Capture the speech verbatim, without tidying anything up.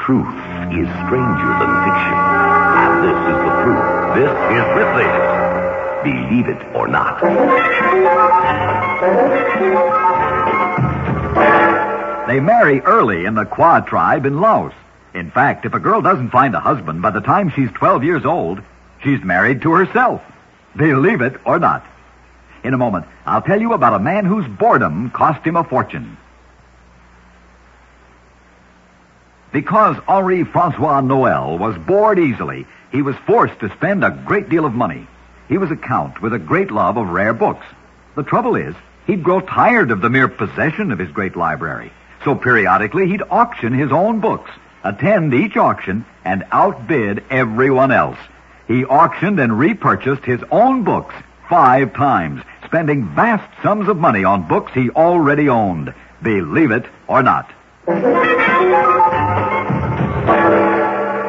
Truth is stranger than fiction. And this is the proof. This is Myth Days. Believe it or not. They marry early in the Kwa tribe in Laos. In fact, if a girl doesn't find a husband by the time she's twelve years old, she's married to herself. Believe it or not. In a moment, I'll tell you about a man whose boredom cost him a fortune. Because Henri Francois Noel was bored easily, he was forced to spend a great deal of money. He was a count with a great love of rare books. The trouble is, he'd grow tired of the mere possession of his great library. So periodically, he'd auction his own books, attend each auction, and outbid everyone else. He auctioned and repurchased his own books five times, spending vast sums of money on books he already owned. Believe it or not.